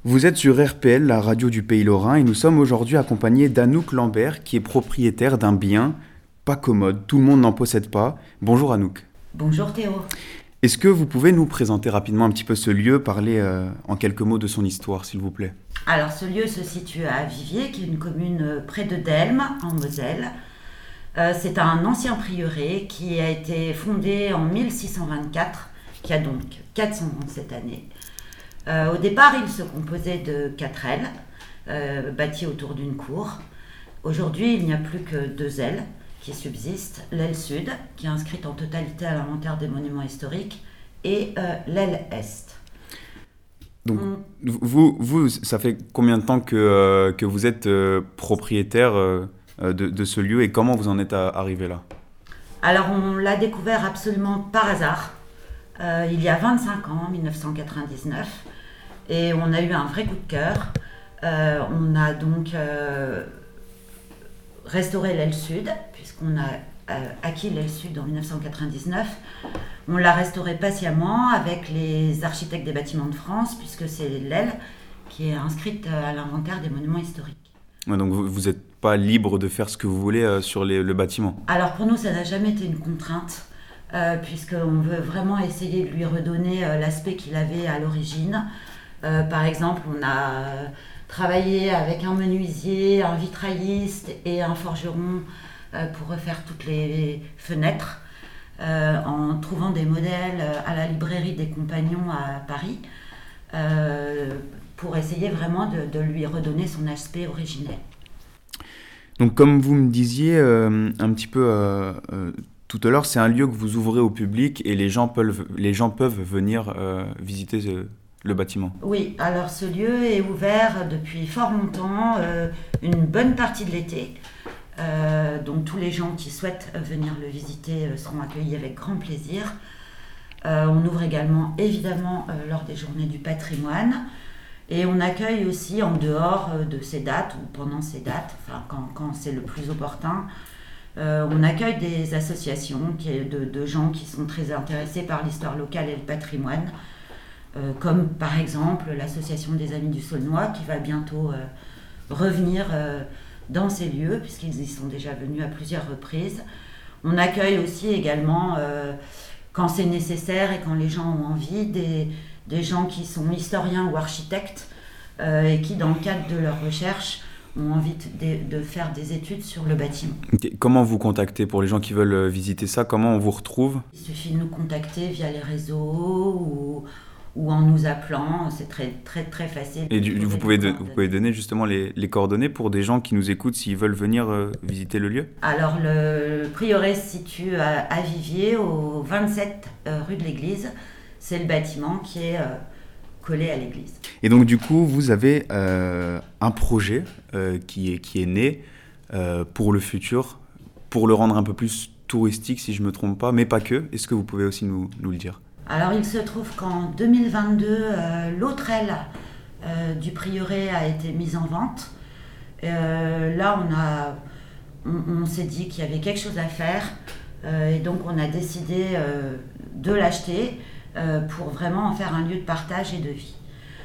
Vous êtes sur RPL, la radio du Pays Lorrain, et nous sommes aujourd'hui accompagnés d'Anouk Lambert, qui est propriétaire d'un bien pas commode. Tout le monde n'en possède pas. Bonjour Anouk. Bonjour Théo. Est-ce que vous pouvez nous présenter rapidement un petit peu ce lieu, parler en quelques mots de son histoire, s'il vous plaît? Alors ce lieu se situe à Viviers, qui est une commune près de Delme, en Moselle. C'est un ancien prieuré qui a été fondé en 1624, qui a donc 400 ans cette année. Au départ, il se composait de 4 ailes, bâties autour d'une cour. Aujourd'hui, il n'y a plus que 2 ailes qui subsistent. L'aile sud, qui est inscrite en totalité à l'inventaire des monuments historiques, et l'aile est. Donc, vous, ça fait combien de temps que vous êtes propriétaire de ce lieu et comment vous en êtes arrivé là? Alors, on l'a découvert absolument par hasard, il y a 25 ans, en 1999, et on a eu un vrai coup de cœur. On a donc restauré l'aile sud, puisqu'on a acquis l'aile sud en 1999. On l'a restaurée patiemment avec les architectes des bâtiments de France, puisque c'est l'aile qui est inscrite à l'inventaire des monuments historiques. Ouais, donc vous n'êtes pas libre de faire ce que vous voulez sur le bâtiment? Alors pour nous, ça n'a jamais été une contrainte, puisqu'on veut vraiment essayer de lui redonner l'aspect qu'il avait à l'origine. Par exemple, on a travaillé avec un menuisier, un vitrailliste et un forgeron pour refaire toutes les fenêtres, en trouvant des modèles à la librairie des Compagnons à Paris, pour essayer vraiment de lui redonner son aspect originel. Donc comme vous me disiez un petit peu tout à l'heure, c'est un lieu que vous ouvrez au public et les gens peuvent venir visiter le bâtiment. Oui, alors ce lieu est ouvert depuis fort longtemps, une bonne partie de l'été. Donc tous les gens qui souhaitent venir le visiter seront accueillis avec grand plaisir. On ouvre également évidemment lors des journées du patrimoine. Et on accueille aussi en dehors de ces dates ou pendant ces dates, enfin quand c'est le plus opportun, on accueille des associations de gens qui sont très intéressés par l'histoire locale et le patrimoine, comme par exemple l'association des Amis du Saulnois qui va bientôt revenir dans ces lieux puisqu'ils y sont déjà venus à plusieurs reprises. On accueille aussi également, quand c'est nécessaire et quand les gens ont envie, des gens qui sont historiens ou architectes et qui, dans le cadre de leur recherche, ont envie de faire des études sur le bâtiment. Comment vous contactez pour les gens qui veulent visiter ça? Comment on vous retrouve? Il suffit de nous contacter via les réseaux ou en nous appelant, c'est très, très, très facile. Et vous pouvez donner justement les coordonnées pour des gens qui nous écoutent s'ils veulent venir visiter le lieu? Alors, le prieuré se situe à Viviers, au 27 rue de l'Église. C'est le bâtiment qui est collé à l'église. Et donc du coup, vous avez un projet qui est né pour le futur, pour le rendre un peu plus touristique si je ne me trompe pas, mais pas que. Est-ce que vous pouvez aussi nous le dire? Alors il se trouve qu'en 2022, l'autre aile du prieuré a été mise en vente. Là, on s'est dit qu'il y avait quelque chose à faire et donc on a décidé de l'acheter. Pour vraiment en faire un lieu de partage et de vie.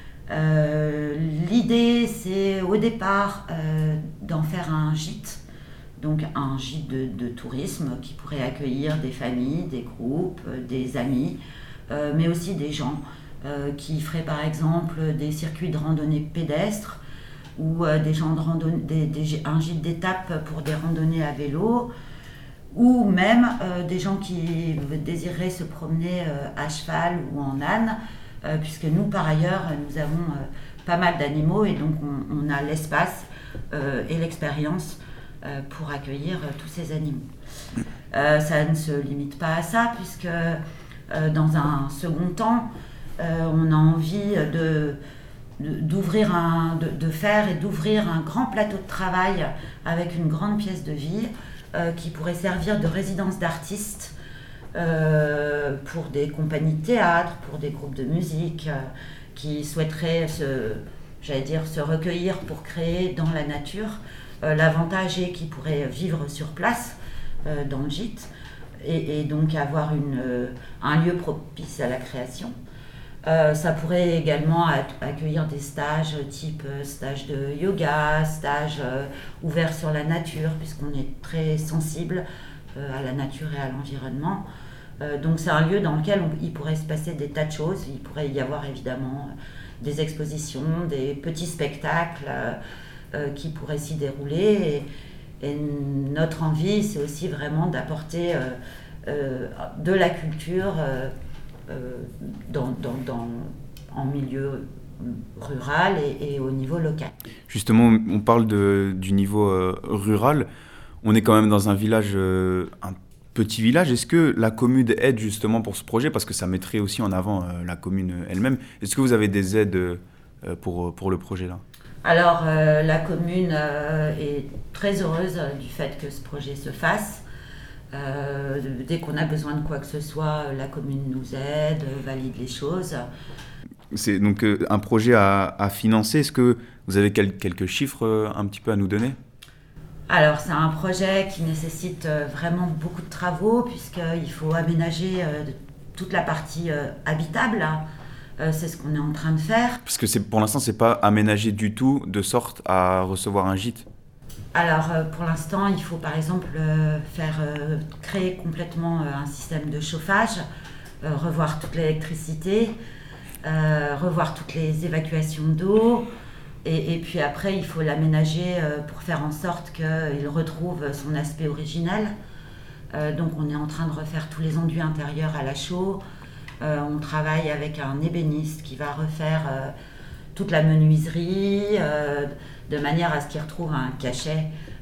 L'idée, c'est au départ d'en faire un gîte, donc un gîte de tourisme qui pourrait accueillir des familles, des groupes, des amis, mais aussi des gens qui feraient par exemple des circuits de randonnée pédestre ou des gens de un gîte d'étape pour des randonnées à vélo, ou même des gens qui désireraient se promener à cheval ou en âne, puisque nous, par ailleurs, nous avons pas mal d'animaux et donc on a l'espace et l'expérience pour accueillir tous ces animaux. Ça ne se limite pas à ça, puisque dans un second temps, on a envie d'ouvrir un grand plateau de travail avec une grande pièce de vie, qui pourrait servir de résidence d'artistes pour des compagnies de théâtre, pour des groupes de musique qui souhaiteraient se recueillir pour créer dans la nature. L'avantage est qu'ils pourraient vivre sur place dans le gîte et donc avoir un lieu propice à la création. Ça pourrait également accueillir des stages type stage de yoga, stage ouvert sur la nature, puisqu'on est très sensible à la nature et à l'environnement. Donc c'est un lieu dans lequel il pourrait se passer des tas de choses. Il pourrait y avoir évidemment des expositions, des petits spectacles qui pourraient s'y dérouler. Et notre envie, c'est aussi vraiment d'apporter de la culture en milieu rural et au niveau local. Justement, on parle du niveau rural. On est quand même dans un village, un petit village. Est-ce que la commune aide justement pour ce projet? Parce que ça mettrait aussi en avant la commune elle-même. Est-ce que vous avez des aides pour le projet là? Alors, la commune est très heureuse du fait que ce projet se fasse. Dès qu'on a besoin de quoi que ce soit, la commune nous aide, valide les choses. C'est donc un projet à financer. Est-ce que vous avez quelques chiffres un petit peu à nous donner? Alors, c'est un projet qui nécessite vraiment beaucoup de travaux, puisqu'il faut aménager toute la partie habitable. C'est ce qu'on est en train de faire. Parce que pour l'instant, c'est pas aménagé du tout de sorte à recevoir un gîte. Alors, pour l'instant, il faut par exemple créer complètement un système de chauffage, revoir toute l'électricité, revoir toutes les évacuations d'eau. Et puis après, il faut l'aménager pour faire en sorte qu'il retrouve son aspect originel. Donc, on est en train de refaire tous les enduits intérieurs à la chaux. On travaille avec un ébéniste qui va refaire toute la menuiserie de manière à ce qu'il retrouve un cachet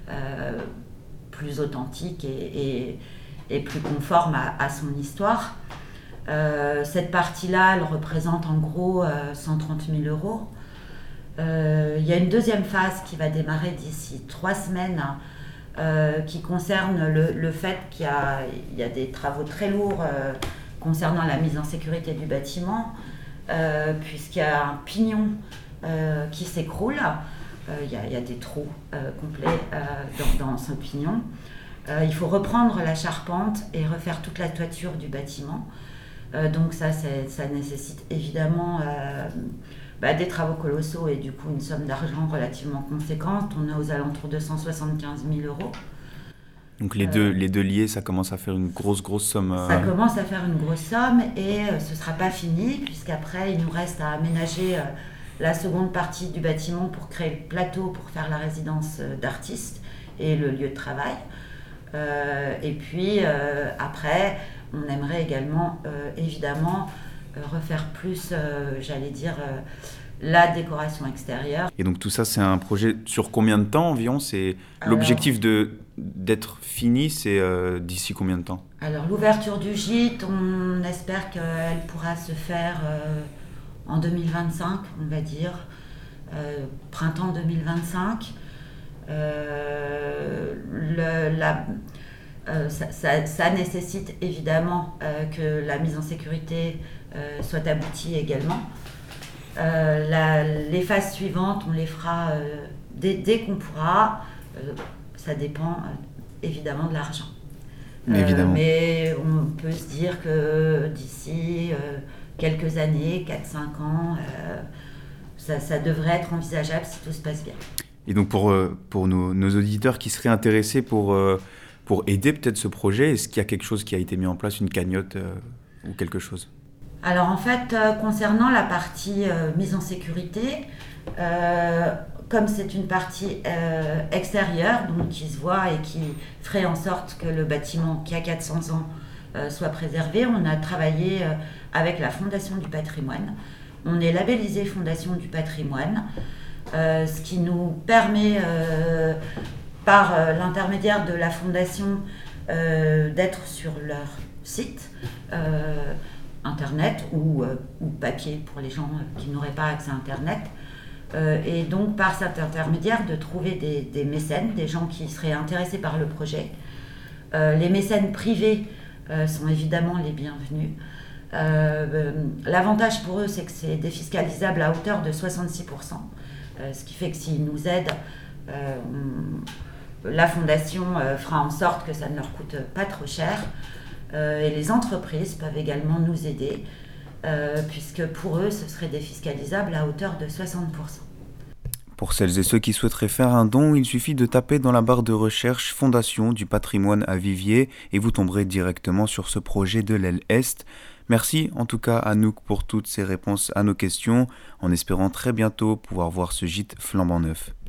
plus authentique et plus conforme à son histoire. Cette partie-là, elle représente en gros 130 000 €. Il y a une deuxième phase qui va démarrer d'ici 3 semaines qui concerne le fait qu'il y a des travaux très lourds concernant la mise en sécurité du bâtiment, puisqu'il y a un pignon qui s'écroule. Il y a des trous complets dans ce pignon. Il faut reprendre la charpente et refaire toute la toiture du bâtiment. Donc ça nécessite évidemment des travaux colossaux et du coup une somme d'argent relativement conséquente. On est aux alentours de 175 000 €. Donc les deux liés, ça commence à faire une grosse somme. Ça commence à faire une grosse somme et ce ne sera pas fini, puisqu'après il nous reste à aménager la seconde partie du bâtiment pour créer le plateau pour faire la résidence d'artistes et le lieu de travail. Et puis après, on aimerait également évidemment refaire plus, la décoration extérieure. Et donc tout ça, c'est un projet sur combien de temps environ? L'objectif d'être fini, c'est d'ici combien de temps? Alors l'ouverture du gîte, on espère qu'elle pourra se faire en 2025, on va dire, printemps 2025. Ça nécessite évidemment que la mise en sécurité soit aboutie également. Les phases suivantes, on les fera dès qu'on pourra. Ça dépend évidemment de l'argent. Mais on peut se dire que d'ici quelques années, 4-5 ans, ça devrait être envisageable si tout se passe bien. Et donc pour nos auditeurs qui seraient intéressés pour aider peut-être ce projet, est-ce qu'il y a quelque chose qui a été mis en place, une cagnotte ou quelque chose? Alors en fait, concernant la partie mise en sécurité, comme c'est une partie extérieure, donc qui se voit et qui ferait en sorte que le bâtiment qui a 400 ans soit préservé, on a travaillé avec la Fondation du patrimoine. On est labellisé Fondation du patrimoine, ce qui nous permet, par l'intermédiaire de la Fondation, d'être sur leur site internet ou papier pour les gens qui n'auraient pas accès à internet. Et donc par cet intermédiaire de trouver des mécènes, des gens qui seraient intéressés par le projet. Les mécènes privés sont évidemment les bienvenus. L'avantage pour eux, c'est que c'est défiscalisable à hauteur de 66%, ce qui fait que s'ils nous aident, la fondation fera en sorte que ça ne leur coûte pas trop cher. Et les entreprises peuvent également nous aider. puisque pour eux, ce serait défiscalisable à hauteur de 60%. Pour celles et ceux qui souhaiteraient faire un don, il suffit de taper dans la barre de recherche Fondation du patrimoine à Viviers et vous tomberez directement sur ce projet de l'aile Est. Merci en tout cas Anouk pour toutes ces réponses à nos questions, en espérant très bientôt pouvoir voir ce gîte flambant neuf.